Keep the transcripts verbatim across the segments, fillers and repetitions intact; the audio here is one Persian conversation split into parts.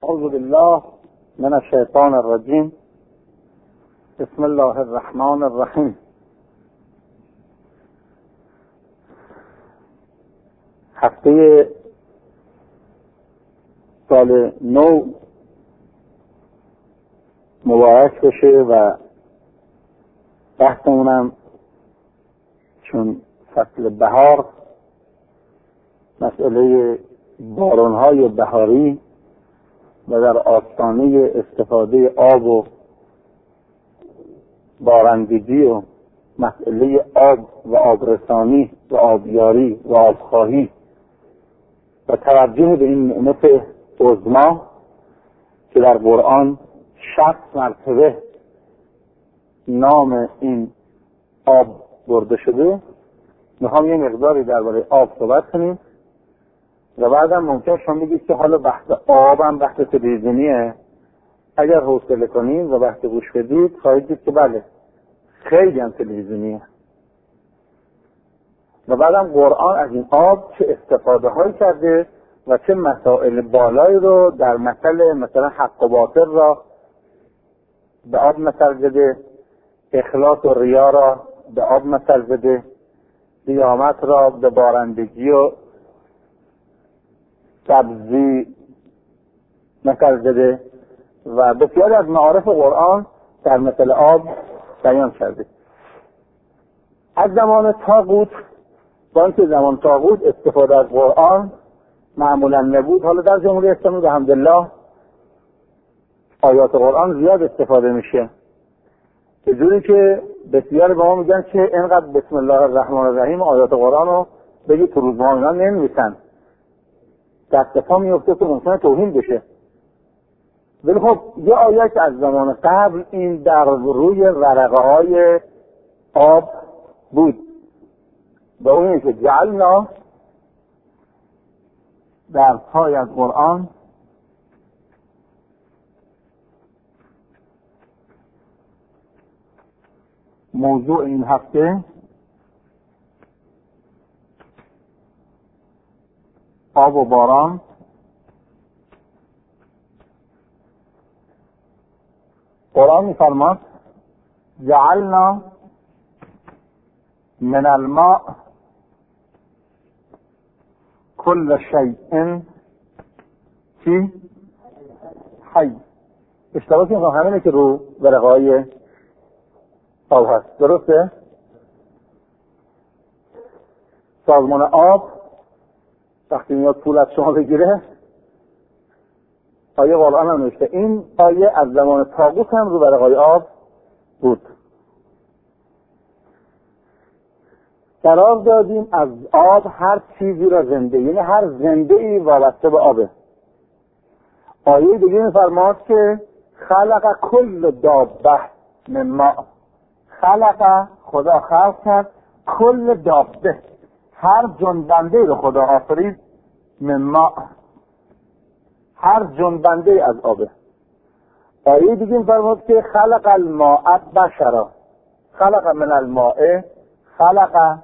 اعوذ بالله من الشیطان الرجیم. بسم الله الرحمن الرحیم. هفته سال نو مبارک بشه و بحثمونم چون فصل بهار مسئله بارانهای بهاری و در آستانه استفاده آب و بارندگی و مسئله آب و آبرسانی و آبیاری و آبخواهی و توجه به این نعمت عظما که در قرآن شصت مرتبه نام این آب برده شده، میخوام یه مقداری درباره آب صحبت کنیم و بعدم ممکن شما بگید که حالا بحث آب هم بحث تلویزیونیه. اگر حوصله کنید و بحث گوش بدید خواهید دید که بله خیلی هم تلویزیونیه. و بعدم قرآن از این آب چه استفاده هایی کرده و چه مسائل بالایی رو در مثل مثلا حق و باطل را به آب مثل زده، اخلاص و ریا را به آب مثل زده، قیامت را به بارندگی و سبزی مثل زده و بسیاری از معارف قرآن در مثل آب بیان کرده. از زمان طاغوت با اینکه زمان طاغوت استفاده از قرآن معمولا نبود، حالا در جمهوری اسلامی الحمدلله آیات قرآن زیاد استفاده میشه، به جوری که بسیار به ما میگن که اینقدر بسم الله الرحمن الرحیم آیات قرآن رو بگی تو روزنامه اینا ننویسن، دست پا میفته که ممکنه توهین بشه. ولی خب یه آیه که از زمان قبل این در روی ورقه های آب بود و اون که جعلنا در پای از قرآن موضوع این هفته آب و باران. قرآن می‌فرماید جعلنا من الماء كل شيء چی؟ حی. اشتباهی میکنم همینه که رو ورقه‌های آب هست، درسته؟ سازمان آب وقتی میاد پول از شما بگیره آیه قرآن هم نوشته. این آیه از زمان طاغوت هم رو ورقه‌های آب بود. قرار دادیم از آب هر چیزی را زنده، یعنی هر زنده ای وابسته به آبه. آیه دیگه می‌فرماید که خلق کل دابه من ماء. خلق خدا خلق کرد کل دابه، هر جنبنده رو خدا آفرید من ماء، هر جنبنده از آبه. آیه دیگه می‌فرماید که خلق الماء بشرا. خلق من الماء، خلق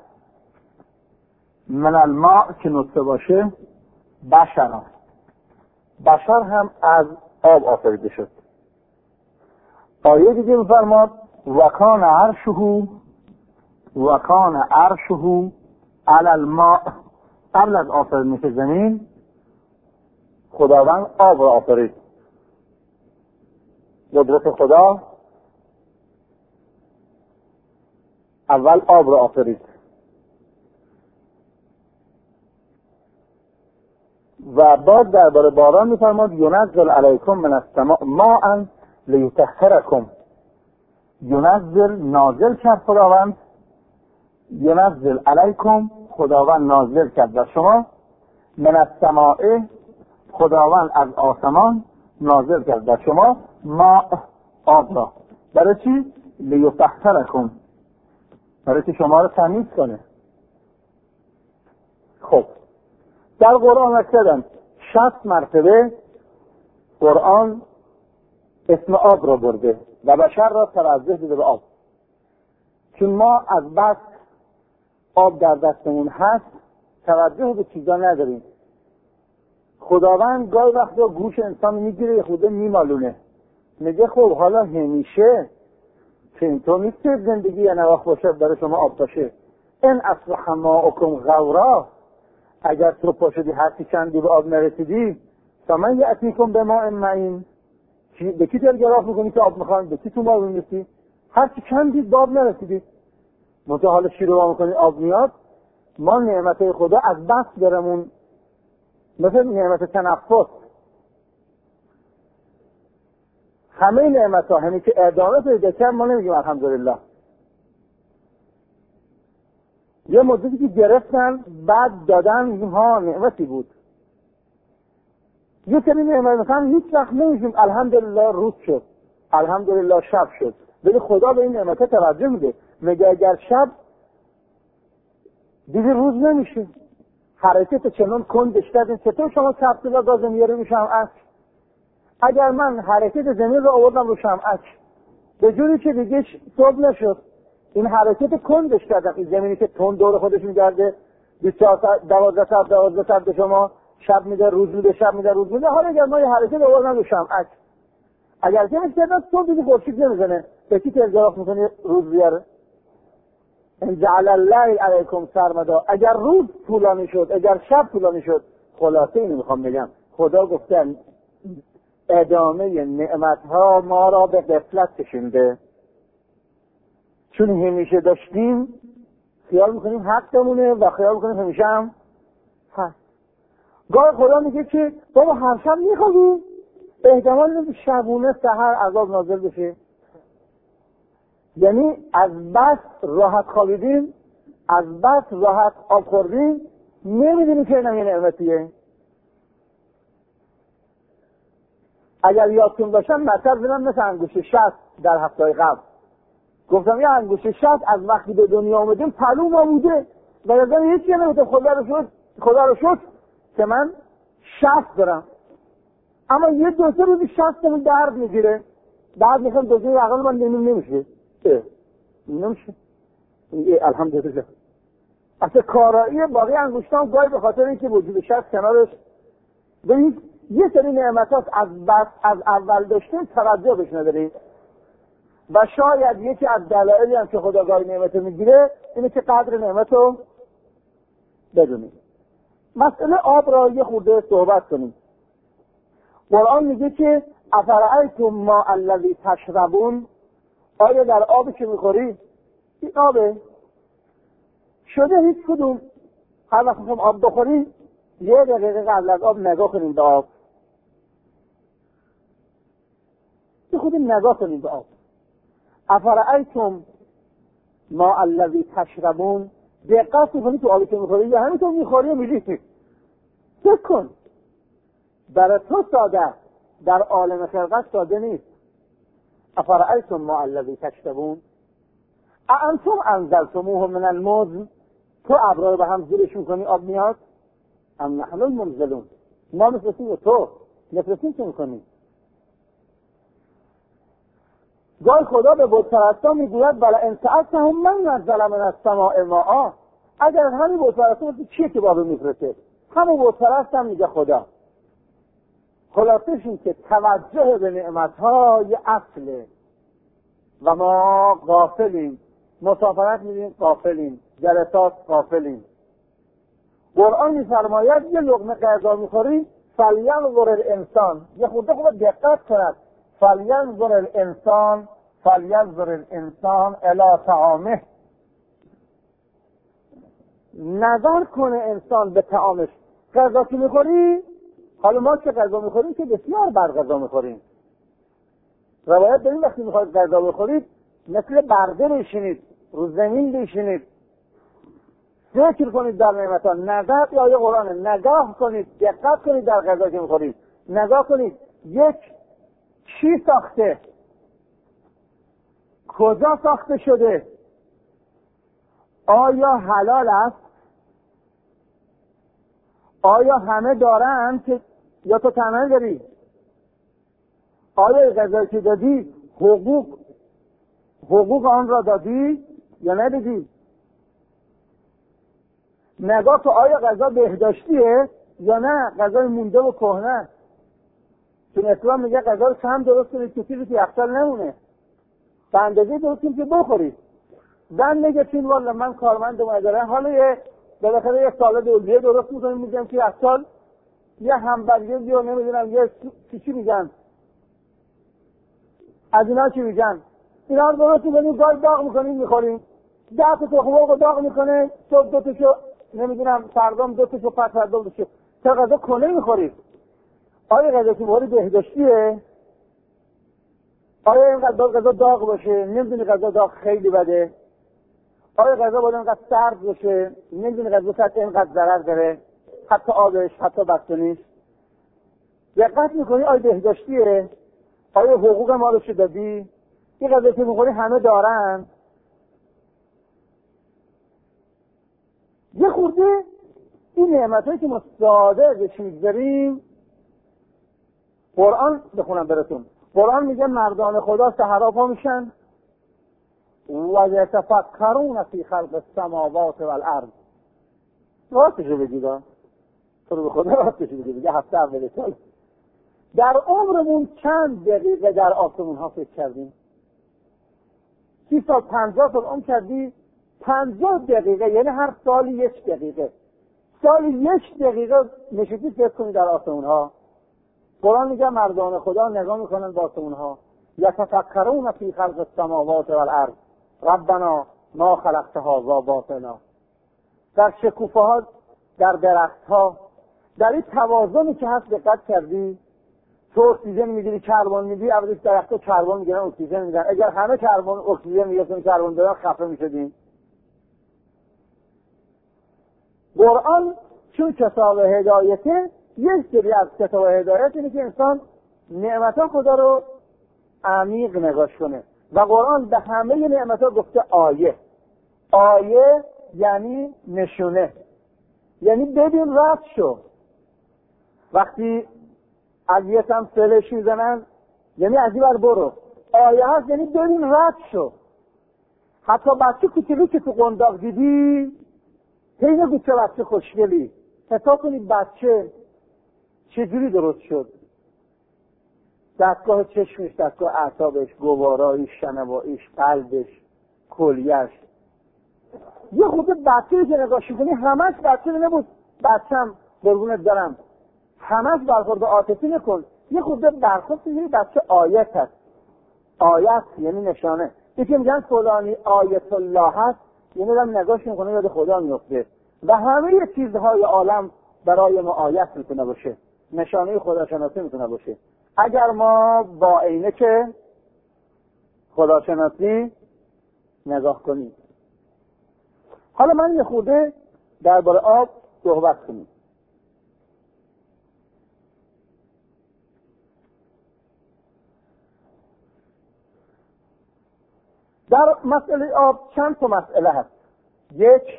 من الماء که نطفه باشه بشرا، بشر هم از آب آفریده شد. آیه دیگه می‌فرماید و کان عرشه و کان عرشه علی الماء. قبل از آفرینش زمین خداوند آب را آفرید. قدرت خدا اول آب را آفرید و بعد درباره باران می‌فرماید ینزل علیکم من السماء ماء لیطهرکم. ینزل نازل کرد خداوند، ینزل علیکم خداوند نازل کرد و شما، من السماء خداوند از آسمان نازل کرد و شما ماء آب را. برای چی؟ لیطهرکم، برای که شما رو تمیز کنه. خب در قرآن اکثرا شصت مرتبه قرآن اسم آب را برده و بشر را توجه داده به آب. چون ما از بس آب در دستمون هست توجه به چیزا نداریم. خداوند گاهی وقتا گوش انسان میگیره خود میمالونه، میگه خب حالا همیشه که اینطور نیست که زندگی یه نواخت باشه برای شما آب باشه. این اصبح ماؤکم غورا، اگر تو پاشدی هرچی چندی به آب نرسیدی فمن یأتیکم بماء معین، به کی تلگراف میکنی که آب میخوان؟ به کی تو ما میرسی؟ هرچی چندی به آب نرسیدی منطقه حالا شیر رو میکنی آب میاد. ما نعمت خدا از بس برمون، مثل نعمت تنفس، همه نعمت ها همین که ادامه پیدا کرد ما نمیگیم الحمدلله. یه مدتی که گرفتن بعد دادن ها نعمتی بود. یه سری نعمت مثلا هیچ وقت نمیگیم الحمدلله روز شد، الحمدلله شب شد، ولی خدا به این نعمت توجه میده، میگه اگر شب دیگه روز نمیشه، حرکت چنان کندش کردین چطور شما سبت و گاز میاره رو شمعک؟ اگر من حرکت زمین رو آوردم رو شمعک به جوری که دیگه صبح نشد، این حرکت کندش کردم، این زمینی که تند دور خودش میگرده بیست و چهار ساعت دوازده ساعت دوازده ساعت به شما شب میده روز میده شب میده روز میده. حالا اگر ما یه حرکت آوردم رو شمعک، اگر که میشه صبح دیگه خورشید نمیزنه، به کی تلگراف میکنی روز بیاره؟ ان جعل الليل علیکم سرمدا، اگر روز طولانی شد اگر شب طولانی شد. خلاصه اینو میخوام بگم، خدا گفته ادامه نعمتها ما را به غفلت کشونده، چون همیشه داشتیم خیال میکنیم حقمونه و خیال میکنیم همیشه هم هست. گاه خدا میگه که بابا هر شب میخوابی، احتمال اینه شبونه سحر عذاب نازل بشه. یعنی از بس راحت خوابیدیم، از بس راحت آب خوردیم، نمیدونیم که اینم یه نعمتیه. اگر یادتون باشم مثلا زنم مثل انگوش شست در هفته‌های قبل گفتم یه انگوش شست از وقتی به دنیا آمدیم پلو ما بوده و یادم هیچی نمیده، خدا رو شد خدا رو شد که من شست دارم، اما یه دو سه روزی شستمون درد میگیره، بعد میخوام دوزه عقل من نمیم نمیشه نمیشه الحمدلله. اصلا کارایی باقی انگوشتان گاهی به خاطر اینکه وجود شست کنارش ببینید یه سری نعمتات از بس از اول داشتیم توجه بهش ندارید و شاید یکی از دلایلی هم که خدا گاهی نعمت میگیره اینه که قدر نعمت رو بدونید. مسئله آب را یه خورده صحبت کنیم. قرآن میگه که افرأیتم ما الذی تشربون، آیا در آبی که میخوری این آبه شده هیچ کدوم هر وقت میخوام آب بخوری یه دقیقه قبل از آب نگاه کنیم به آب، یه خود نگاه کنیم به آب. افرأیتم ما الذی تشربون، دقت کنید تو آبی که میخوری یا همینطور میخوری و میریزی. فکر کن برای تو ساده، در عالم خلقت ساده نیست. افرأیتم ما الذی تشربون اانتم انزلتموه من المزن، تو ابرا رو به هم زیرش میکنی آب میاد، ام نحن المنزلون، ما مثل تو نفرتین چه میکنی؟ گاهی خدا به بت پرستا میگوید بلا ان سألتهم من نزل من السماء ماء، اگر همین بت پرستا بود چیه که بابا میفرسته؟ همون بت پرست هم میگه خدا. خلاصش این که توجه به نعمت‌ها یه اصله و ما غافلیم، مسافرت می‌ریم غافلیم، جلسات غافلیم. قرآن می‌فرماید یه لقمه غذا می‌خوری فلینظر الانسان، یه خورده خوب دقت کند، فلینظر الانسان فلینظر الانسان الی طعامه، نظر کنه انسان به طعامش. غذا که می‌خوری، حالا ما که غذا می‌خوریم که بسیار بر غذا می‌خوریم. روایت داریم وقتی می‌خواید غذا بخورید مثل برده بشینید، رو زمین بشینید، ذکر کنید در نعمتان. نظر یا آیه قرآن، نگاه کنید، دقت کنید در غذا که می‌خورید، نگاه کنید یک چی ساخته، کجا ساخته شده، آیا حلال است، آیا همه دارن که یا تو تنها داری، آیا غذایی که دادی حقوق حقوق آن را دادی یا ندادی. نگاه تو آیا غذا بهداشتیه یا نه غذای مونده و کهنه؟ چون اسلام میگه غذا رو کم درست کنید که چیزی که یخچال نمونه، به اندازه درست کنید که بخورید. زن میگه چون والا من کارمندم اداره، حالا یه بالاخره یه سالاد الویه درست میکنیم میگم که یخچال یه همبرگر یا نمیدونم یه چی چی میگن از اینا چی میگن، اینا رو درست میکنیم گاهی داغ میکنیم میخوریم. ده تا تخم مرغ داغ میکنه، صبح دو تاشو نمیدونم فردام دو تاشو پس فردا دو تاشو، تا غذا کنه میخورید. آیا غذا که میخوری بهداشتیه؟ آیا اینقدر غذا داغ باشه؟ نمیدونی غذا داغ خیلی بده؟ آیا غذا باید اینقدر سرد باشه؟ نمیدونی غذا سرد اینقدر ضرر داره؟ حتی آبش، حتی بستنیش. دقت میکنی آیا بهداشتیه؟ آیا حقوق ما رو چه دادی؟ این غذا که میخوری همه دارن؟ یه خورده این نعمتایی که ما ساده به چیز داریم، قرآن بخونم براتون. قرآن میگه مردان خدا سحرا پا میشن و یتفکرون فی خلق السماوات والارض. راستشو بگید، تو رو به خدا راستشو بگید. دیگه هفته اول سال در عمرمون چند دقیقه در آسمون ها فکر کردیم؟ سی سال پنجاه سال عمر کردی، پنجاه دقیقه یعنی هر سالی یک دقیقه، سالی یک دقیقه نشستی فکر کنی در آسمون ها. قرآن میگه مردان خدا نگاه میکنن با آسمون ها، یتفکرون فی خلق السماوات والارض ربنا ما خلقت هذا باطلا. در شکوفه ها، در درخت ها، در این توازنی که هست دقت کردی؟ تو اکسیژن میگیری، کربن میگیری، اولش درخت ها کربن میگیرن، اکسیژن میگیرن. اگر همه کربن اکسیژن میگیرن، کربن دادن، خفه میشدیم. قرآن چون کتاب هدایته، یک سری از کتاب هدایت اینه که انسان نعمتها خدا رو عمیق نگاش کنه و قرآن به همه نعمتها گفته آیه. آیه یعنی نشونه، یعنی ببین رد شو. وقتی اذیتم سلش میزنن یعنی از این بر برو. آیه هست یعنی ببین رد شو. حتی بچه کوچولی که تو قنداق دیدی هی نگو چه بچه خوشگلی، حساب کنید بچه چجوری درست شد، دستگاه چشمش، دستگاه اعصابش، گوارایش، شنواییش، قلبش، کلیهش. یه خود بچه که نگاش کنی همش بچه نبود، بچم قربونت دارم همش برخورد عاطفی نکن. یه خود برخورد کنی بچه آیت هست. آیت یعنی نشانه. یکی میگن فلانی آیت الله هست، یعنی دارم نگاش میکنه یاد خدا میفته. و همه چیزهای عالم برای ما آیت میتونه باشه، نشانه خداشناسی میتونه باشه. اگر ما با عینک خداشناسی نگاه کنیم. حالا من یه خورده درباره آب صحبت کنیم. در مسئله آب چند تا مسئله هست. یک،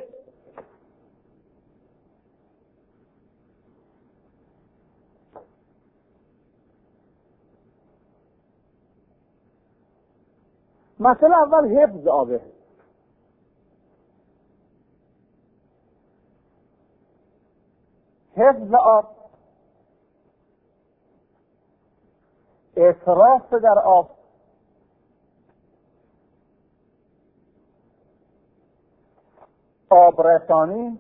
مسئله اول حفظ آبه. حفظ آب، اصراف در آب، آبرسانی،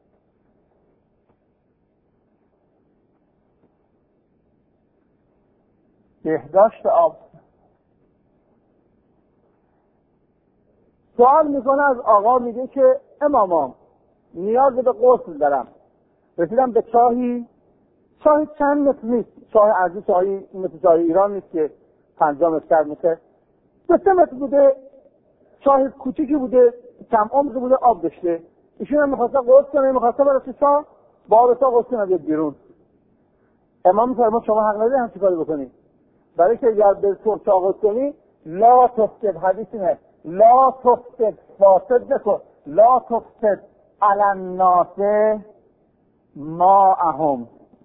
بهداشت آب. سوال میکنه از آقا، میگه که امامام نیاز به غسل دارم، رسیدم به چاهی، چاهی چند متر نیست، چاه ارزی چاهی مثل چاه ایران نیست که پنجاه متر میشه، دو سه متر بوده، چاه کوچیکی بوده، کم عمق بوده، آب داشته. ایشون هم میخواسته غسل کنه، میخواسته برای چاه با آب تا غسل کنه بیاد بیرون. امام میفرماد شما حق نداری همچین کاری بکنی، برای که اگر به طور چاه غسل کنی لا تفسد، حدیث اینه لا تفسد، فاسد نکن، لا تفسد علی الناس ماءهم،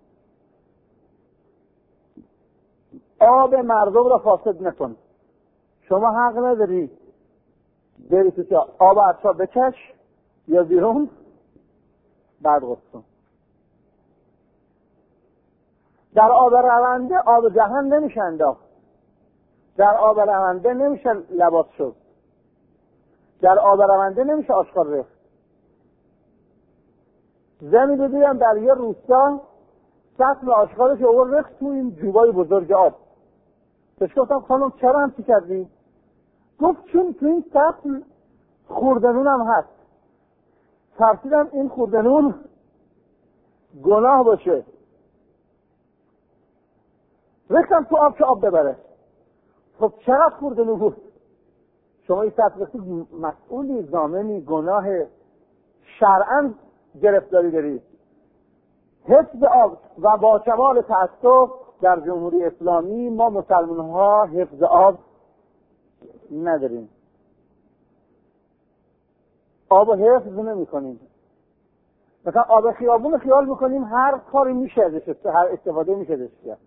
آب مردم را فاسد نکن. شما حق نداری بری تو چاه آب از چاه بکش یا بیرون بعد غسل کن. در آب رونده آب جهان نمیشه انداخت، در آب رونده نمیشه لباس شد، در آب رونده نمیشه آشغال ریخت. زنی رو دیدم در یه روستا سطل آشغالش رو ریخت تو این جوبای بزرگ آب. بهش گفتم خانم چرا همچی کردی؟ گفت چون تو این سطل خوردنون هم هست، ترسیدم این خوردنون گناه باشه، ریختم تو آب که آب ببره. خب چقدر خوردنون بود؟ شما این سطل مسئولی، ضامنی، گناه شرعاً گرفتاری دارید. حفظ آب و با کمال تأسف در جمهوری اسلامی ما مسلمان ها حفظ آب نداریم، آب حفظ نمی کنیم. مثلا آب خیابون خیال میکنیم هر کاری میشه ازش، هر استفاده میشه ازش کرد.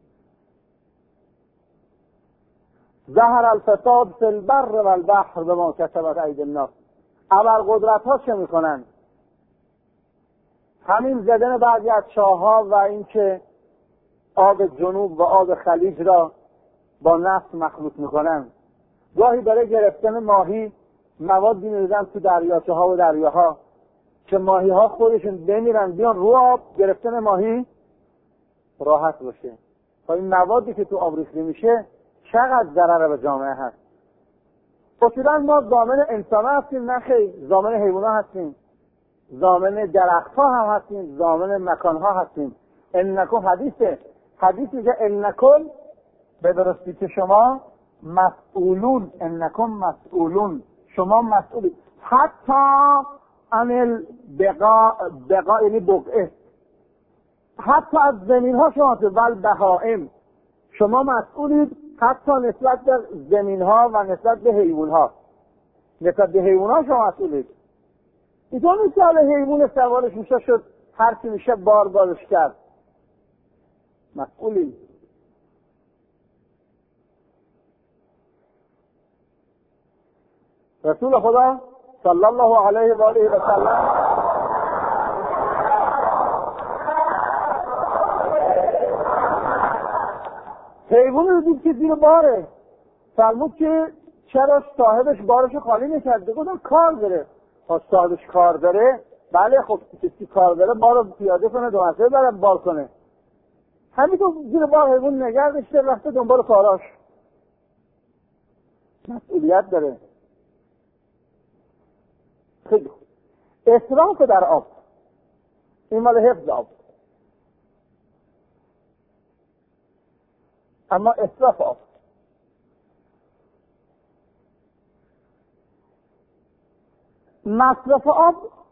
ظهر الفساد فی البر و البحر بما کسبت ایدی الناس. اول قدرت ها چه میکنن؟ همین زدن بعضی از چاه‌ها و اینکه آب جنوب و آب خلیج را با نفت مخلوط میکنن. گاهی برای گرفتن ماهی موادی میریزن تو دریاچه ها و دریاها که ماهی ها خودشون بمیرن بیان رو آب، گرفتن ماهی راحت باشه. تا این موادی که تو آب ریخته میشه چقدر ضرر به جامعه هست. اصولا ما ضامن انسان هستیم؟ نه خیر، ضامن حیوان ها هستیم، ضامن درخت ها هم هستیم، ضامن مکان ها هستیم. انکم حدیثه حدیث میگه انکم به درستی که شما مسئولون، انکم مسئولون، شما مسئولید. حتی عن البقاء، بقاء یعنی بقعه، حتی از زمین ها شما ول بهائم شما مسئولید، حتی نسبت به زمین ها و نسبت به حیوان ها. نسبت به حیوان ها شما مسئولید. اینطور نیست که حالا حیوان سوارش میشه شد هر چی میشه بار بارش کرد. مسئولید. رسول خدا صلی الله علیه و آله و سلم حیوان رو دید که زیر باره، فرمود که چرا صاحبش بارشو خالی نکرده؟ گفتم کار داره. تا صاحبش کار داره، بله خب کسی کار داره بارو پیاده کنه، دو مرتبه بره بار کنه. همینطور زیر بار حیوان نگه داشته، رفته دنبال کاراش. مسئولیت داره. خیلی خوب. اسراف در آب، این مال حفظ آب. اما اسراف آب، مصرف آب،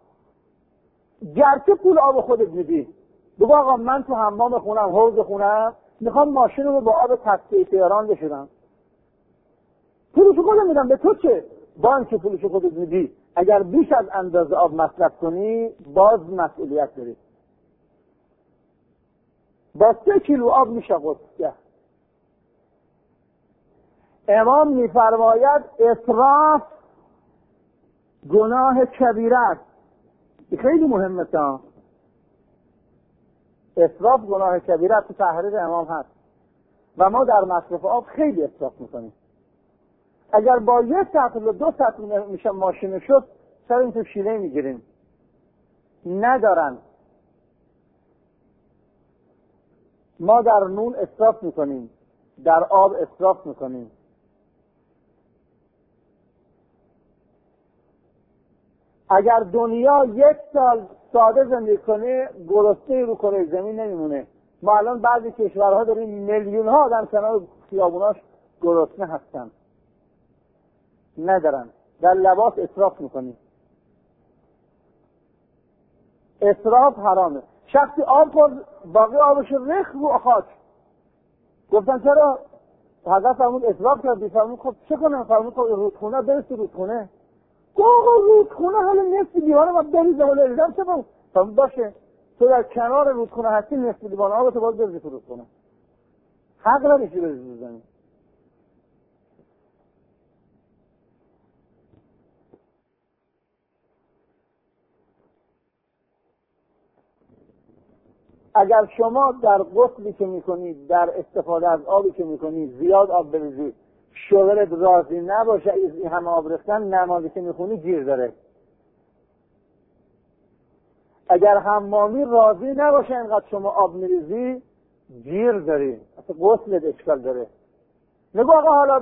گرچه پول آب خودت میدی، بگو آقا من تو حمام خونم، حوض خونم میخوام ماشین رو با آب تصفیه تهران بشورم، پولشو خودم میدم، به تو چه؟ بانک پولشو خودت میدی، اگر بیش از اندازه آب مصرف کنی باز مسئولیت داری. با سه کیلو آب میشه غسل. امام میفرماید اسراف گناه کبیره است. خیلی مهمه تا اسراف گناه کبیره است، تو تحریر امام هست و ما در مصرف آب خیلی اسراف میکنیم. اگر با یک سطل و دو سطل میشه ماشین شد، چرا این تو شیله میگیریم؟ ندارن. ما در نون اسراف میکنیم، در آب اسراف میکنیم. اگر دنیا یک سال ساده زندگی کنه، گرسنه رو کره زمین نمیمونه. ما الان بعضی کشورها داریم میلیون ها آدم کنار خیابوناش گرسنه هستن، ندارن. در لباس اسراف میکنیم. اسراف حرامه. شخصی آب خورد، باقی آبش ریخت رو خاک. گفتن چرا؟ حضرت فرمود اسراف کردی. فرمود خب چه کنم؟ فرمود خب رودخونه برس تو رودخونه. آقا رودخونه حالا نصف دیوانه ما بریزم و نریزم چه کنم؟ فرمود باشه، تو در کنار رودخونه هستی، نصف دیوانه آب تو باید بریزی تو رودخونه. حق نداشتی بریزی تو زمین. اگر شما در غسلی که میکنید، در استفاده از آبی که میکنید زیاد آب بریزید، شوهرت راضی نباشه این همه آب ریختن، نمازی که میخونی گیر داره. اگر حمامی راضی نباشه اینقدر شما آب میریزی، گیر داری، اصلا غسلت اشکال داره. نگو آقا حالا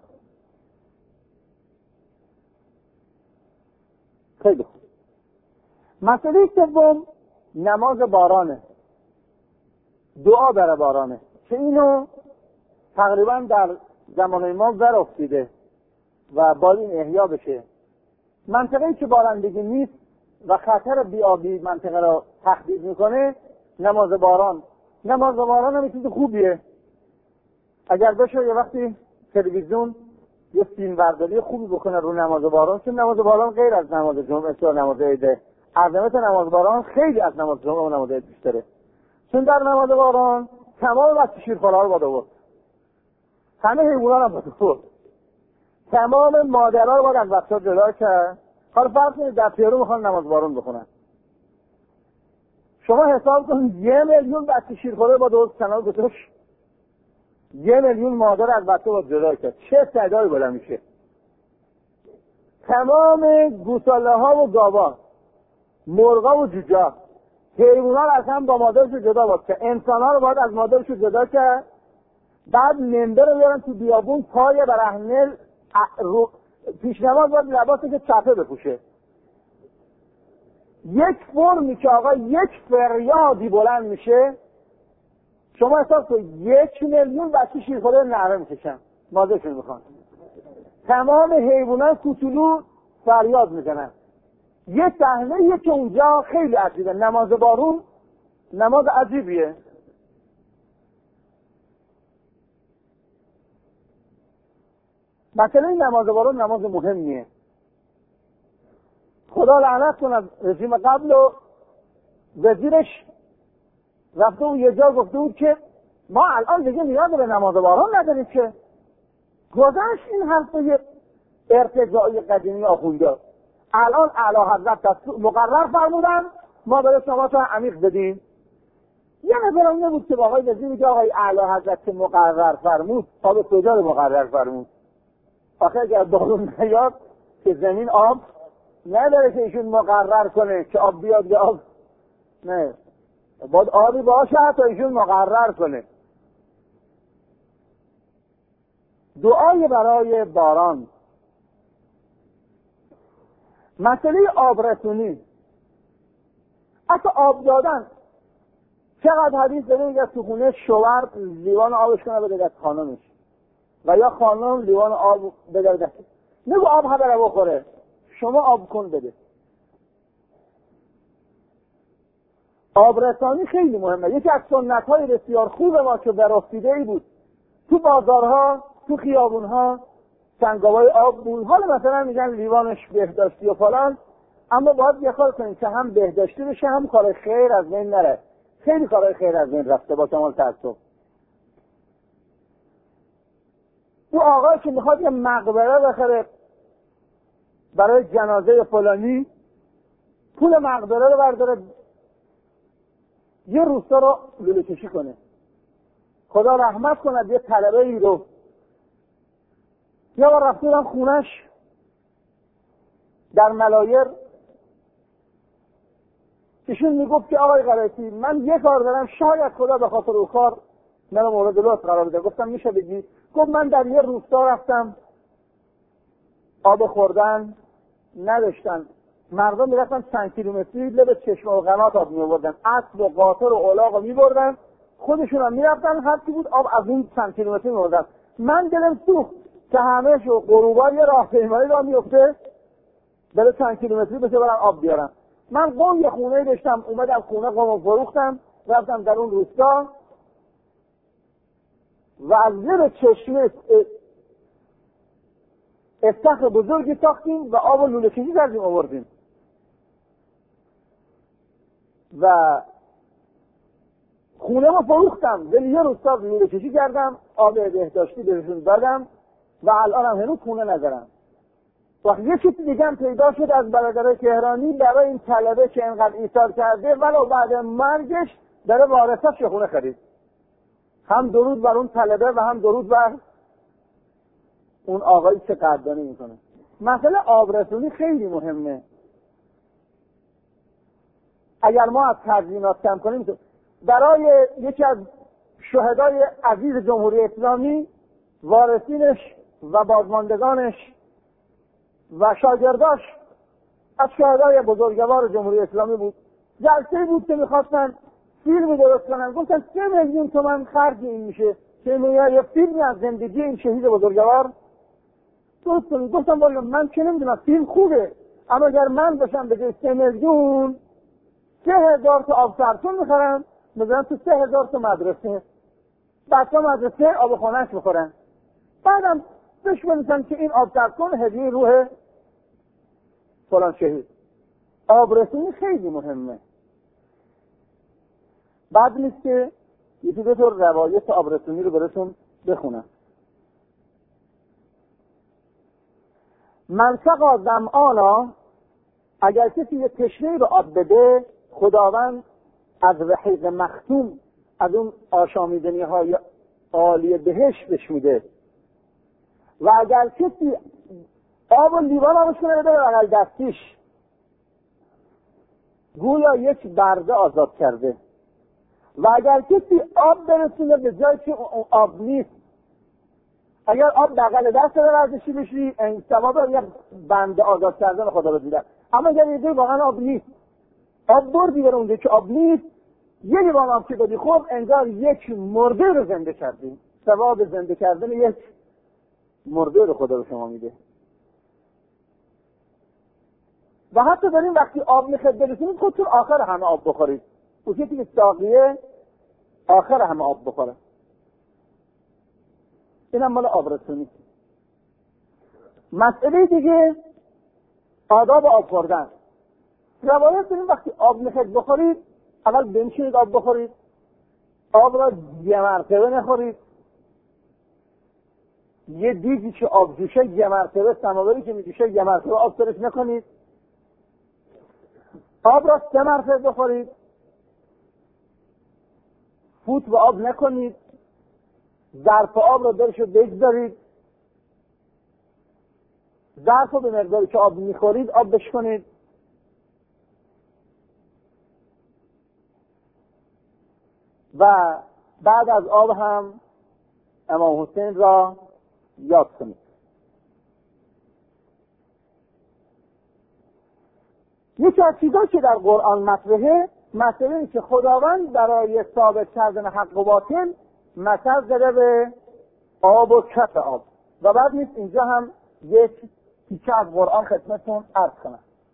خیلی خوب. مسئله سوم نماز بارانه، دعا برای بارانه که اینو تقریبا در زمان ما ور افتیده و باید این احیا بشه. منطقه‌ای که بارندگی نیست و خطر بیابی منطقه را تهدید میکنه، نماز باران نماز باران هم چیز خوبیه. اگر بشه یه وقتی تلویزیون یه فیلم برداری خوبی بکنه رو نماز باران، چون نماز باران غیر از نماز جمعه و نماز عیده، عظمت نماز باران خیلی از نماز جمعه و نماز عید بیشتره. چون در نماز باران تمام وقت شیرخوارها رو باید آورد، همه حیوانات هم باید آورد، تمام مادرها رو باید از بچه‌ها جدا کرد. حالا فرض کنید در پیرو میخوان نماز باران بخونن، شما حساب کنید یه میلیون بچه شیرخواره با دوست کنار گذاشت، یه میلیون مادر از بچه با جدا کرد، چه صدایی بلند میشه. تمام گوساله ها و گاوا، مرغا و جوجا، حیوانات از هم با مادرشون جدا باید کرد، انسان ها رو باید از مادرشون جدا کرد. بعد منبر رو بیارن تو بیابون، پای برهنه رو پیش نماز باید لباسی که چپه بپوشه. یک فرمی که آقا یک فریادی بلند میشه، شما حساب کنید یک میلیون بچه شیرخواره نعره میکشن، مادرشون میخوان. تمام حیوانات کوچولو فریاد میزنن. یه صحنه یه که اونجا خیلی عجیبه. نماز بارون نماز عجیبیه. مثلا این نماز بارون نماز مهمیه. خدا لعنت کنه از رژیم قبل و وزیرش رفته و یه جا گفته بود که ما الان دیگه نیاز به نماز باران نداریم، که گذشت این حرفای ارتجاعی قدیمی آخونده. الان اعلی حضرت دستور مقرر فرمودن ما برای شما تا عمیق بدیم. یه نفرم نبود که با آقای وزیر میگه آقای اعلی حضرت که مقرر فرمود، تا به کجا رو مقرر فرمود؟ آخه اگر بارون نیاد که زمین آب نداره که ایشون مقرر کنه که آب بیاد یا آب نه، باید آبی باشه تا ایشون مقرر کنه. دعای برای باران. مسئله آبرسونی، حتی آب دادن. چقدر حدیث داره میگه تو خونه شوهر لیوان آبش کنه بده دست خانمش، و یا خانم لیوان آب بده دست. نگو آب هدره بخوره، شما آب کن بده. آبرسانی خیلی مهمه. یکی از سنت‌های بسیار خوب ما که در افتیده‌ای بود، تو بازارها، تو خیابونها سنگاوای آب بود. حالا مثلا میگن لیوانش بهداشتی و فلان، اما باید یه کار کنیم که هم بهداشتی بشه هم کار خیر از بین نره. خیلی کارهای خیر از بین رفته با کمال تأسف. تو آقای که میخواد یه مقبره بخره برای جنازه فلانی، پول مقبره رو برداره یه روستا رو لوله کشی کنه. خدا رحمت کند یه طلبه ای رو یا رفتیدم خونش در ملایر، ایشون میگفت که آقای قرائتی من یه کار دارم، شاید خدا به خاطر او کار من مورد لطف قرار بده. گفتم میشه بگی؟ گفت من در یه روستا رفتم، آب خوردن نداشتن، مردم میرفتن چند کیلومتری لب چشمه و قنات آب میبردن، اسب و قاطر و الاغ رو میبردن، خودشون هم میرفتن، هر کی بود آب از اون چند کیلومتری میبردن. من دلم سوخت که همه شو غروبا یه راهپیمایی راه میفته بره چند کیلومتری بشه برن آب بیارن. من قوم یه خونه داشتم، اومدم خونه قوم فروختم، رفتم در اون روستا و از زیر چشمه استخر بزرگی ساختیم و آب و لوله کشی کردیم آوردیم و خونه ما فروختم، ولی یه روستا لوله کشی کردم، آب بهداشتی بهشون دادم و الان هم هنوز خونه ندارم. وقتی یه چیزی دیگه هم پیدا شد از برادرای تهرانی برای این طلبه که اینقدر ایثار کرده ولو بعد مرگش داره وارثاش خونه خرید، هم درود بر اون طلبه و هم درود بر اون آقایی که قدردانی میکنه. مسئله آبرسونی خیلی مهمه. اگر ما از تزیینات کم کنیم، برای یکی از شهدای عزیز جمهوری اسلامی، وارثینش و بازماندگانش و شاگرداش از شهدای بزرگوار جمهوری اسلامی بود، جلسه بود که میخواستن فیلمی درست کنن. گفتن سه میلیون تومان خرج این میشه که یه فیلمی از زندگی این شهید بزرگوار درست کنید. گفتم والا من که نمیدونم، فیلم خوبه، اما اگر من باشم به جای سه میلیون سه هزار تا آب سرسون میخورم، میذارم تو سه هزار تا مدرسه، بچه مدرسه آب خونهش میخورن، بعدم بهش بنویسن که این آب سرسون هدیه روح فلان شهید. آبرسونی خیلی مهمه. بعد نیست که یکی دو تا روایت آبرسونی رو براتون بخونم. من سقا ظمآنا، اگر کسی یه تشنه رو آب بده، خداوند از رحیق مختوم، از اون آشامیدنی های عالی بهش بهش میده. و اگر کسی آب و لیوان آبش کنه بده به بغل دستیش، گویا یک برده آزاد کرده. و اگر کسی آب برسونه به جایی که آب نیست، اگر آب بغل دست ورزشی بشی، این ثواب یک بنده آزاد کردن خدا رو دیدن. اما اگر یه جایی واقعا آب نیست، آب بردی بره اونجا که آب نیست، یه لیوان آب که بدی، خب انگار یک مرده رو زنده کردی. ثواب زنده کردن یک مرده رو خدا رو شما میده. و حتی داریم وقتی آب میخواد برسونید، خودتون آخر همه آب بخورید. اون کسی که ساقیه آخر همه آب بخوره. این هم مال آبرسونی. مسئله دیگه آداب آب خوردن. روایت داریم وقتی آب میخواد بخورید، اول بنشینید آب بخورید، آب را یه مرتبه نخورید. یه دیگی که آب جوشه یه مرتبه، سماوری که میجوشه یه مرتبه آب سرش نکنید. آب را سه مرتبه بخورید. فوت به آب نکنید. ظرف آب را درشو بگذارید. ظرف رو به مقداری که آب میخورید آب بشکنید. و بعد از آب هم امام حسین را یاد کنید. یکی از چیزایی که در قرآن مطرحه، مسئله این که خداوند برای ثابت کردن حق و باطل مثل زده به آب و کف آب. و بعد نیست اینجا هم یک تیکه از قرآن خدمتتون عرض کنم.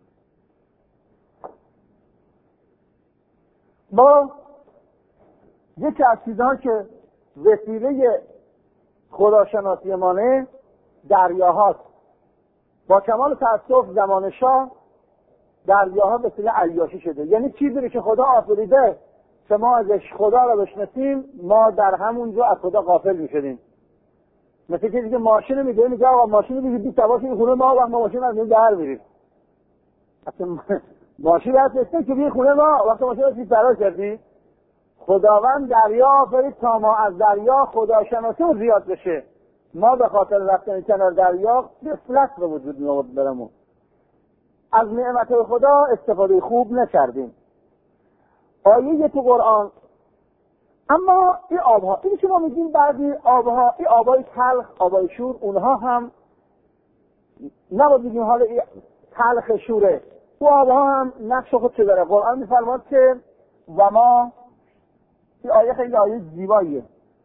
ما یکی از چیزها که وسیله خداشناسی مانه دریاهاست. با کمال تأسف زمان شاه دریاها وسیله عیاشی شده. یعنی چیزی رو که خدا آفریده که ما ازش خدا رو بشناسیم، ما در همونجا از خدا غافل میشدیم. مثل کسی که ماشین میده، میگه آقا ماشین میگه بی سواشی خونه ما و ما ماشین رو در میریم. اصلا ماشین هسته که بی خونه ما وقت ماشین رو فرار کردی. خداوند دریا آفرید تا ما از دریا خداشناسیمون زیاد بشه. ما به خاطر رفتن کنار دریا غفلت به وجود می آورد برامون. از نعمت خدا استفاده خوب نکردیم. آیه تو قرآن. اما این آبها، این که ما میگیم بعضی آبها، این آبای تلخ، آبای شور، اونها هم نباید بگیم حالا این تلخ شوره، او آبها هم نقش خودشو داره. قرآن میفرماد که و ما، این آیه خیلی آیه زیباییه،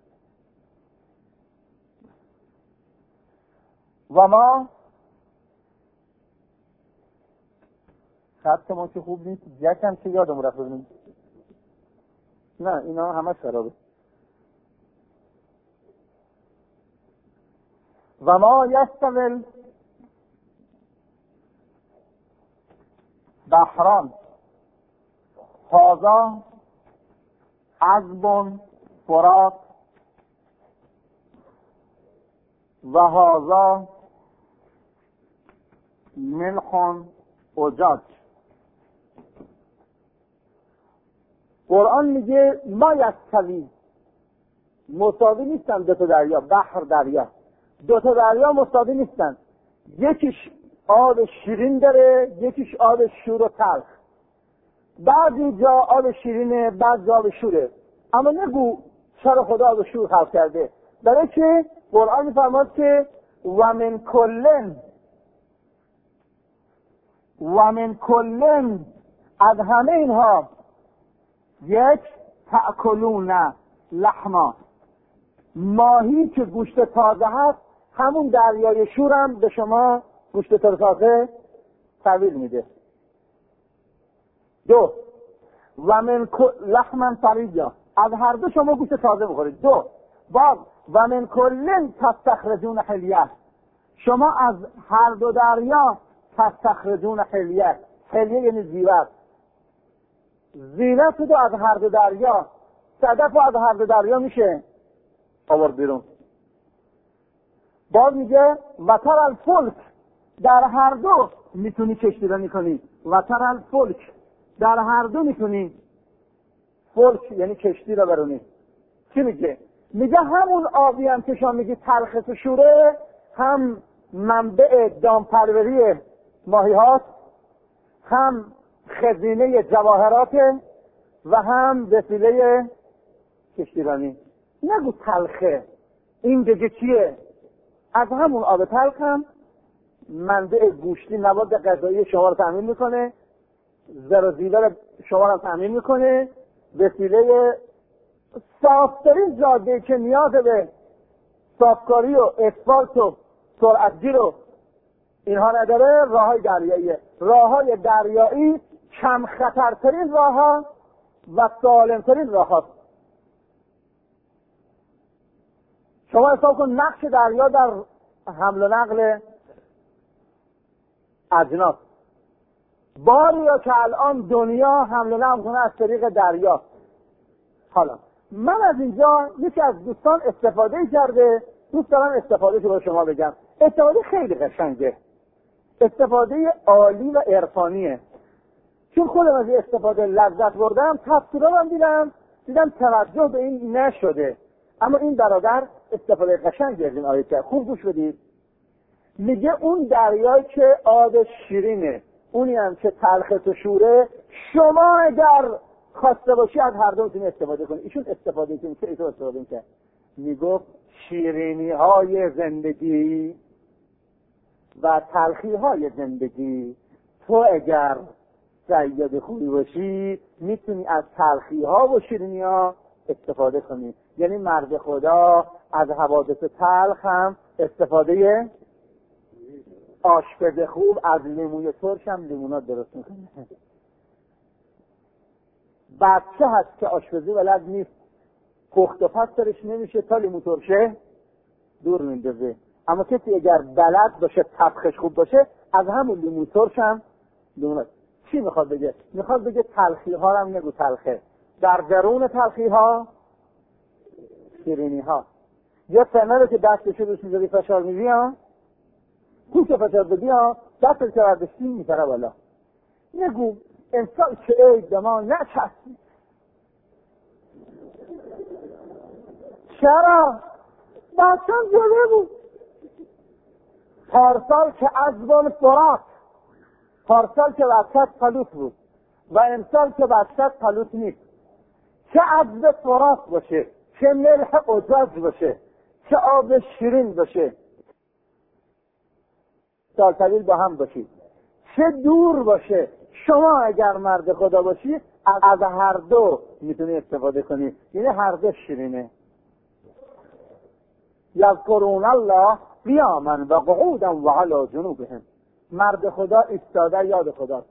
و ما خط ما که خوب نیست، یکم که یادم رفت ببینیم. نه اینا همه خرابه. و ما یستوی بحران هذا عذب فرات و هذا ملح اجاج قرآن میگه ما یستوی، مساوی نیستن دو تا دریا، بحر دریا، دو تا دریا مساوی نیستن. یکیش آب شیرین داره، یکیش آب شور و تلخ. بعضی جا آب شیرینه، بعضی جا آب شوره. اما نگو چرا خدا آب شور خلق کرده، برای که قرآن میفرماد که و من کلن و من کلن، از همه اینها یک تأکلون لحما، ماهی که گوشت تازه هست همون دریای شور هم به شما گوشت تازه تحویل میده. دو و من لحما طریا، از هر دو شما گوشت تازه بخورید. دو باز و من کلن تستخرجون حلیه، شما از هر دو دریا تستخرجون حلیه، حلیه یعنی زیورت، زیورت رو از هر دو دریا، صدف رو از هر دو دریا میشه آورد بیرون. باز میگه و تر الفلک، در هر دو میتونی کشتیرانی کنی. و تر الفلک، در هر دو میتونی فلک یعنی کشتی رو برونی. چی میگه؟ میگه همون آبی هم که شما میگی تلخ و شوره، هم منبع دامپروری ماهی هاست، هم خزینه جواهرات و هم وسیله کشتیرانی. نگو تلخه، این دیگه چیه؟ از همون آب تلخ هم منبع گوشتی، مواد غذایی شما رو تامین میکنه، زر و زیور شما رو تامین میکنه، وسیله صافترین جاده که نیاز به صافکاری و اسفالت و سرعتگیر و اینها نداره، راههای دریاییه. راههای دریایی کم خطرترین راهها و سالمترین راهها. شما حساب کن نقش دریا در حمل و نقل اجناس، باری که الان دنیا حمل و نقل کنه از طریق دریا. حالا من از اینجا یکی از دوستان استفاده کرده، دوست دارم استفاده رو شما بگم. استفاده خیلی قشنگه، استفاده عالی و عرفانیه. چون خودم از این استفاده لذت بردم، تفسیرها هم دیدم دیدم توجه به این نشده، اما این برادر استفاده قشنگی از این آیه کرد. خوب گوش بدید. میگه اون دریایی که آب شیرینه، اونی هم که تلخ و شوره، شما اگر خواسته باشی از هر دو میتونی استفاده کنی. ایشون استفاده کنی که ایشون استفاده کرد، میگفت شیرینی های زندگی و تلخی های زندگی، تو اگر صیاد خوبی باشی میتونی از تلخی ها و شیرینی ها استفاده کنی. یعنی مرد خدا از حوادث تلخ هم استفاده، آشپز خوب از لیموی ترش هم لیمونات درست میکنه. بچه هست که آشپزی بلد نیست، پخت و پس سرش نمیشه تا لیمو ترشه دور میندازه، اما کسی اگر بلد باشه، طبخش خوب باشه، از همون لیمو ترش هم لیمونات. چی میخواد بگه؟ میخواد بگه تلخی ها هم نگو تلخه، در درون تلخی ها شیرینی ها. یا تنه که دستشو روش میذاری فشار میدی ها، خوب که فشار بدی ها، دستش که بردشتی میتره بالا. نگو انسان که عید به ما نچسبید. چرا؟ بچه جلوه بود. پارسال که عزبان فرات، پارسال که وسط پلوت بود و امسال که وسط پلوت نیست. چه عزب فرات باشه، چه ملح اجاج باشه، چه آب شیرین باشه، سالطویل با هم باشید، چه دور باشه، شما اگر مرد خدا باشی از هر دو میتونی استفاده کنی. یعنی هر دو شیرینه. یذکرون الله قیاما و قعودا و علی جنوبهم. مرد خدا ایستاده یاد خداست،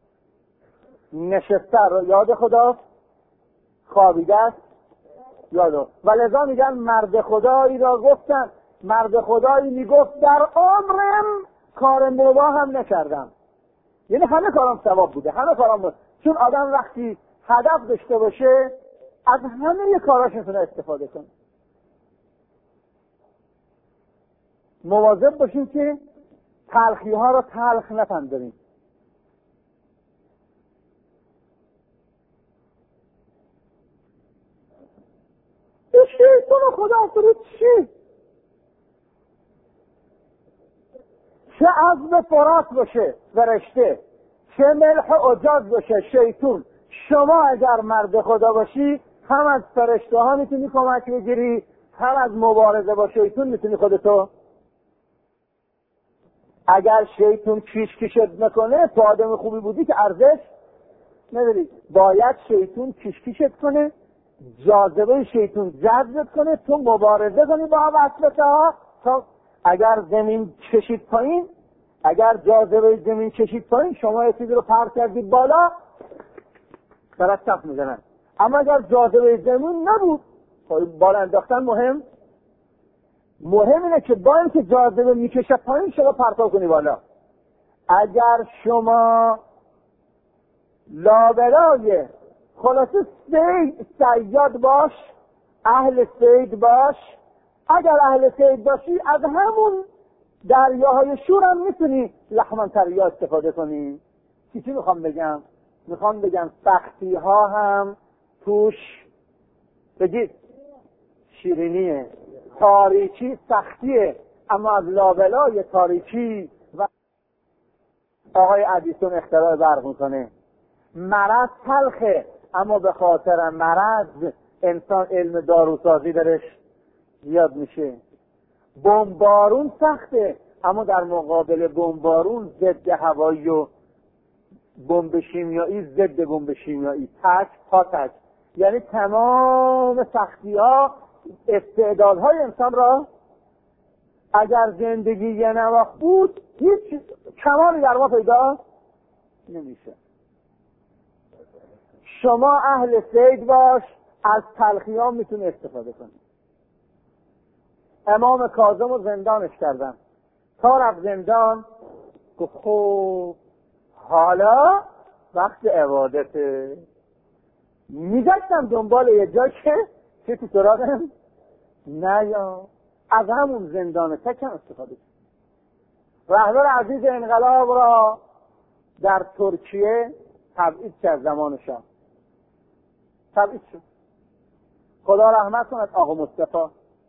نشسته یاد خداست، خوابیده است یاد. و لذا میگن مرد خدایی را گفتن، مرد خدایی میگفت در عمرم کار مباح هم نکردم. یعنی همه کارم ثواب بوده، همه کارم بود. چون آدم وقتی هدف داشته باشه از همه کاراش میتونه استفاده کنه. مواظب باشیم که تلخی ها رو تلخ نپنداریم. داخل چی؟ چه عظم فرات باشه فرشته، چه ملح و اجاز باشه شیطون. شما اگر مرد خدا باشی هم از فرشته ها میتونی کمک بگیری، هم از مبارزه با شیطون میتونی خودتو. اگر شیطون کیش کیشت نکنه تو آدم خوبی بودی که ارزش نداری. باید شیطون کیش کیشت کنه، جاذبه شیطون جذبت کنه، تو مبارزه کنی با وسوسه ها. تا اگر زمین کشید پایین، اگر جاذبه زمین کشید پایین، شما یه چیزی رو پرت کردید بالا برات صف میزنن. اما اگر جاذبه زمین نبود، بالا انداختن مهم مهم اینه که با اینکه جاذبه میکشه پایین شما پرتاب کنی بالا. اگر شما لابلای خلاصه سید صیاد باش، اهل سید باش، اگر اهل سید باشی از همون دریاهای شور هم میتونی لحمن تریا استفاده کنی. چی چی میخوام بگم؟ میخوام بگم سختی ها هم توش بگید شیرینیه، تاریکی سختیه، اما از لابلای تاریکی و آقای ادیسون اختراع برق میکنه. مرض تلخه، اما به خاطر مرض انسان علم داروسازی درش زیاد میشه. بمبارون سخته، اما در مقابل بمبارون ضد هوایی و بمب شیمیایی ضد بمب شیمیایی تک تا تک. یعنی تمام سختی ها استعدادهای انسان را، اگر زندگی یه نواخت بود هیچ کمال در ما پیدا نمیشه. شما اهل صید باش، از تلخی ها میتونی استفاده کنی. امام کاظم رو زندانش کردن، تا رفت زندان گفت خب حالا وقت عبادته. میگشتم دنبال یه جا که چه تو سراغم نه، یا از همون زندان تکم استفاده کنم. رهبر عزیز انقلاب را در ترکیه تبعید کرد، زمان شاه تبعید شد. خدا رحمت کند آقا مصطفی.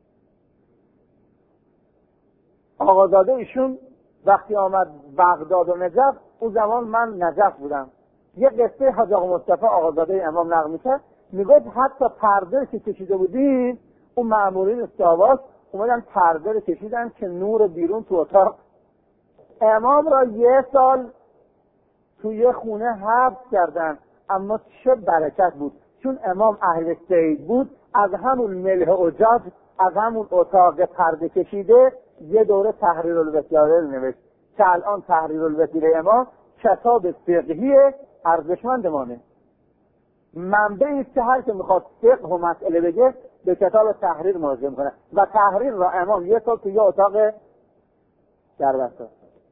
آقازاده ایشون وقتی آمد بغداد و نجف، اون زمان من نجف بودم، یه قصه حاج آقا مصطفی آقازاده امام نقل می‌کرد، میگفت حتی پرده که کشیده بودیم اون مأمورین استعباس اومدن پرده رو کشیدن که نور بیرون تو اتاق. امام را یه سال توی خونه حبس کردن، اما چه برکت بود، چون امام اهل سید بود. از همون ملح اجاج، از همون اتاق پرده کشیده یه دوره تحریر الوتیره نوشت که الان تحریر الوتیره امام کتاب فقهی ارزشمند مانه، منبعی است که هر که میخواد فقه و مسئله بگه به کتاب تحریر مراجعه میکنه. و تحریر را امام یه سال توی اتاق در بسته.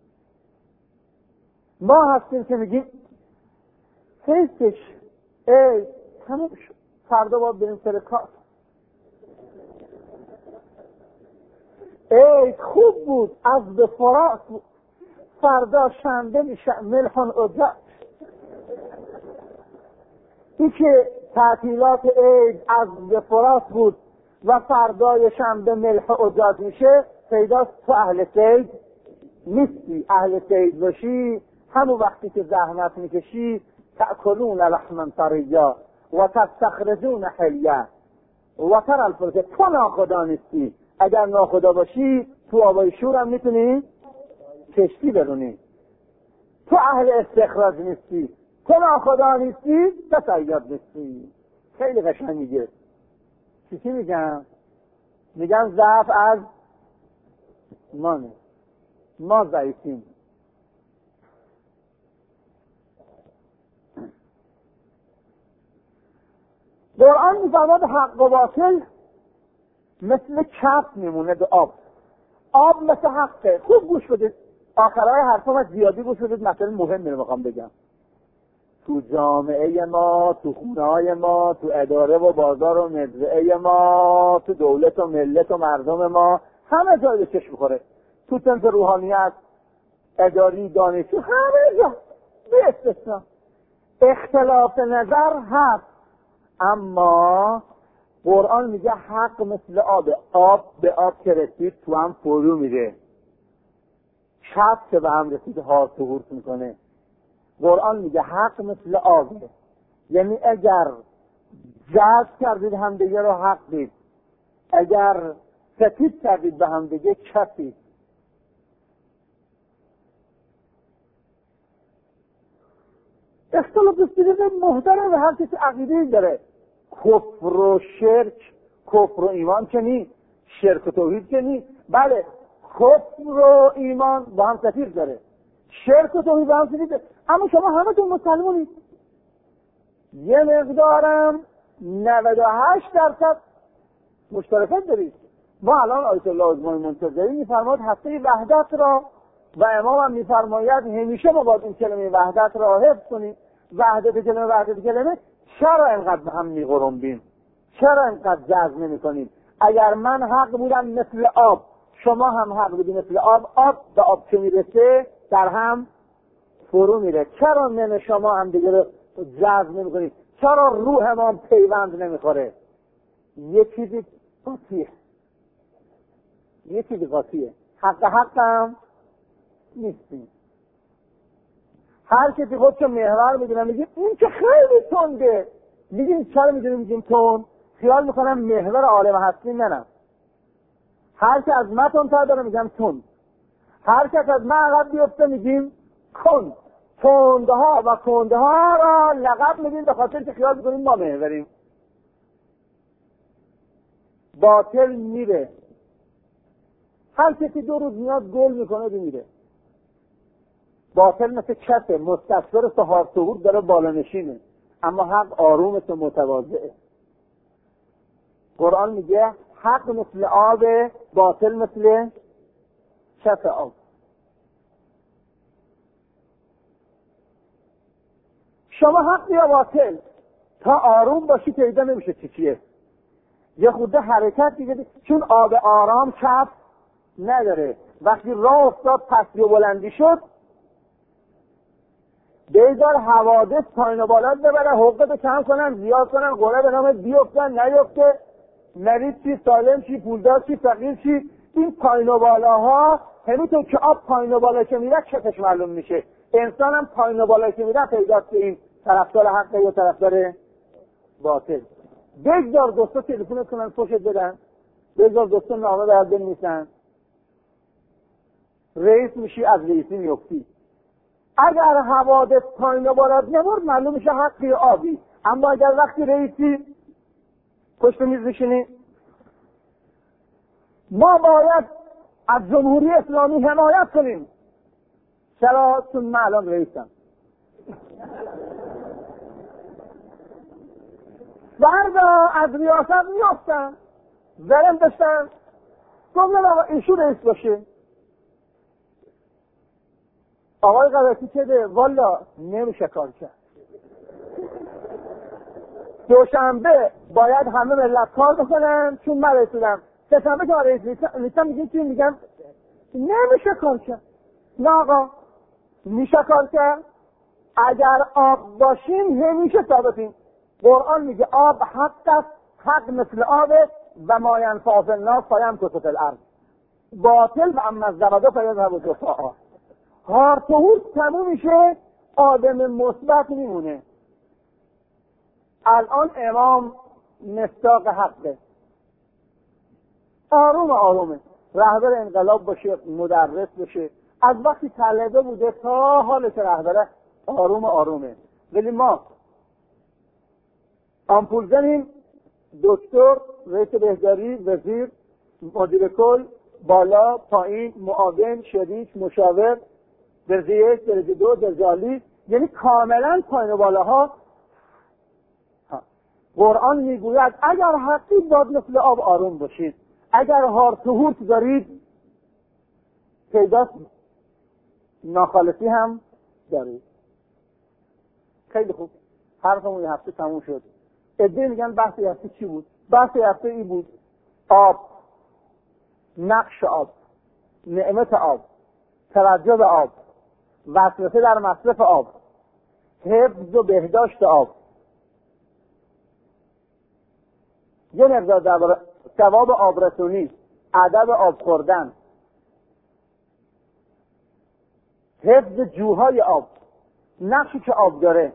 ما هستیم که میگیم حیثش ای تمام شد، فردا باید بریم سر کار. ای خوب بود، از به فرات بود، فردا شنبه میشه ملحان اجاج. این که تعطیلات عید از به فرات بود و فردای شنبه ملح اجاج میشه، پیداست تو اهل سید نیستی. اهل سید باشی همون وقتی که زحمت میکشی تأکلون لحما طریا و تستخرجون حلیه و تر الفلک. تو ناخدا نیستی. اگر ناخدا باشی تو آبای شور هم میتونی کشتی برونی. تو اهل استخراج نیستی، تو ناخدا نیستی، تو صیاد نیستی. خیلی قشنگ میگه. چی چی میگم؟ میگم ضعف از ما نه، ما ضعیفیم. قرآن میفرماد حق و باطل مثل کف میمونه به آب. آب مثل حقه. خوب گوش بدید، آخرهای حرفم زیادی گوش بدید، مثلا مهم میره میخوام بگم. تو جامعه ما، تو خونه‌های ما، تو اداره و بازار و مزرعه ما، تو دولت و ملت و مردم ما، همه جای به چشم میخوره. تو صنف روحانیت، اداری، دانشجو، همه جا به استثنا اختلاف نظر هست، اما قرآن میگه حق مثل آب، آب به آب که رسید تو هم فرو میره، چپ که به هم رسید هارت و هورت میکنه. قرآن میگه حق مثل آبه، یعنی اگر جذب کردید هم دیگه رو حق دید، اگر ستیز کردید به هم دیگه چپید. اختلاف استیده محترم و هر کسی عقیده داره. کفر و شرک، کفر و ایمان که نی، شرک و توحید که نی. بله کفر و ایمان با هم ستیز داره، شرک و توحید با هم ستیز داره، اما شما همه تون مسلمونید. یه مقدارم نود و هشت درصد مشترکت دارید. ما الان آیت الله عظمای منتظری میفرماید هسته وحدت را، و امام هم میفرماید همیشه ما باید این کلمه وحدت را حفظ کنیم. وحدت کلمه وحدت کلمه چرا اینقدر به هم میغرنبیم؟ چرا اینقدر جذب نمی‌کنیم؟ اگر من حق بودم مثل آب، شما هم حق بودی مثل آب، آب به آب که میرسه در هم فرو میره. چرا من شما هم دیگه رو جذب نمی‌کنید؟ چرا روح ما پیوند نمیخوره؟ یه چیزی قاطیه، یه چیزی قاطیه. حق حق هم نیستیم. هر کسی خودشو محور میدونه، میگه این که خیلی تنده. میگیم چرا میدونیم میگیم تند؟ خیال میکنم محور عالم هستی منم. هر که از من تندتر داره میگم تند، هر که از من عقب بیفته میگیم کند. تندها و کندها را لقب میدیم به خاطر که خیال میکنیم ما محوریم. باطل میره، هر کسی دو روز میاد گل میکنه دی میره. باطل مثل کسه مستکبر سهار سهور داره بالا نشینه، اما حق آروم و متواضعه. قرآن میگه حق مثل آب، باطل مثل کس آب. شما حق یا باطل تا آروم باشی پیدا نمیشه چی چیه. یه خورده حرکت دیگه، چون آب آرام کف نداره. وقتی راه افتاد پستی و بلندی شد، بیدار حوادث پایین و بالات ببره، حقوقت کم کنن، زیاد کنن، قره به نام بیفتن نیفته، مریض چی، سالم چی، پولدار چی، فقیر چی. این پایین و بالاها همینطور که آب پایین و بالا که میره چتش معلوم میشه. انسان هم پایین و بالا که میره پیداست که این طرفدار حقه یا طرفدار باطل. بگذار دوستا تلفن کنن پشت بدن، بگذار دوستا نامه به حد بنویسن، رئیس میشی از رئیسی میفتی. اگر حوادث پایین و بالات نمورد معلوم میشه حقی آبی. اما اگر وقتی رئیسی پشت میز بشینی، ما باید از جمهوری اسلامی حمایت کنیم. چرا؟ چون من الان رئیسم. فردا از ریاست میافتن، زرم داشتن، گفتن آقا ایشون رئیس باشه. آقای قرارتی چه ده؟ والا نمیشه کار کرد. دوشنبه باید همه ملت کار بکنن چون من رسیدم. سه‌شنبه که رئیس نیستم میگیم چی؟ میگم نمیشه کار کرد. نه آقا میشه کار کرد. اگر آب باشیم همیشه ثابتیم. قرآن میگه آب حق است، حق مثل آب و ما ینفع فی الناس فیمکث فی الارض. باطل و اما الزبد فیذهب جفاء. هارت و هورت تموم میشه، آدم مثبت میمونه. الان امام مصداق حقه، آروم آرومه، رهبر انقلاب باشه، مدرس باشه، از وقتی طلبه بوده تا حال که رهبره آروم آرومه. ولی ما آمپول زنیم، دکتر، رئیس بهداری، وزیر، مدیر کل، بالا، پایین، معاون، شریک، مشاور، درجه یک، درجه دو، درجه عالی، یعنی کاملا پایین و بالاها. قرآن میگوید اگر حقی باید مثل آب آروم باشید، اگر هارت و هورت دارید پیداست ناخالصی هم دارید. خیلی خوب، حرفمون یه هفته تموم شد. ادعی میگن بحث یه هفته چی بود؟ بحث یه هفته ای بود آب، نقش آب، نعمت آب، توجه به آب، وسوسه در مصرف آب، حفظ و بهداشت آب. یه مقدار درباره ثواب آبرسونی، ادب آب خوردن، حفظ جوهای آب، نقشی که آب داره.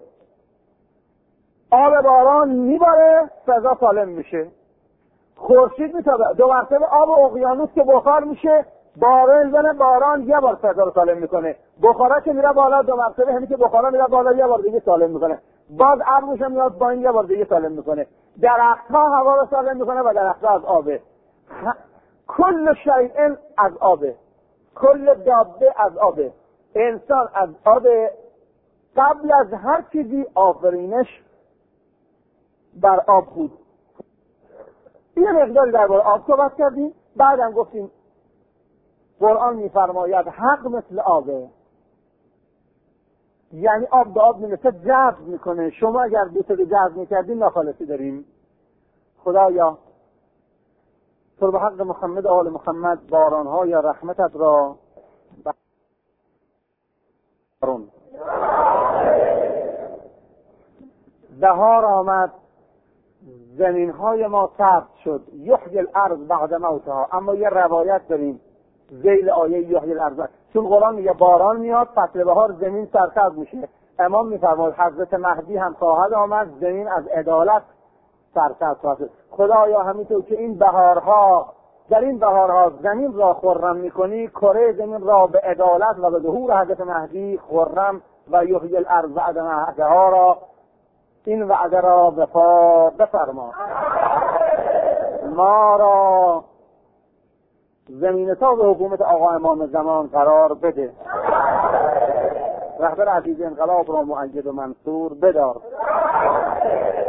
آب باران میباره فضا سالم میشه. خورشید میتابه، دو مرتبه آب اقیانوس که بخار میشه، باران زنه باران یه بار فضا رو سالم میکنه. بخارا که میره بالا دو مرتبه، همین که بخارا میره بالا یه بار دیگه سالم میکنه. باز ابرش هم میاد با این یه بار دیگه سالم میکنه. درختها هوا رو سالم میکنه و درختها از آبه. کل شیء از آبه، کل دابه از آبه. انسان از آب. قبل از هر چیزی آفرینش بر آب بود. یه مقداری درباره آب صحبت کردیم. بعدم گفتیم قرآن میفرماید حق مثل آبه، یعنی آب به آب میرسه جذب میکنه. شما اگر دوست رو جذب میکردین ناخالصی داریم. خدایا تو به حق محمد آل محمد بارانها یا رحمتت را بارون. بهار آمد، زمین های ما سبز شد. یحیی الارض بعد موتها. اما یه روایت داریم ذیل آیه یحیی الارض، چون قرآن میگه باران میاد فصل بهار زمین سرسبز میشه. امام میفرماید حضرت مهدی هم خواهد آمد زمین از عدالت سرسبز خواهد شد. خدایا همینطور که این بهارها در این بهارها زمین را خرم میکنی، کره زمین را به عدالت و به ظهور حضرت مهدی خرم و یحیی الارض بعد موتها را این وعده را وفا بفرما. ما را زمین تا به حکومت آقا امام زمان قرار بده. رهبر عزیز انقلاب را مؤید و منصور بدار.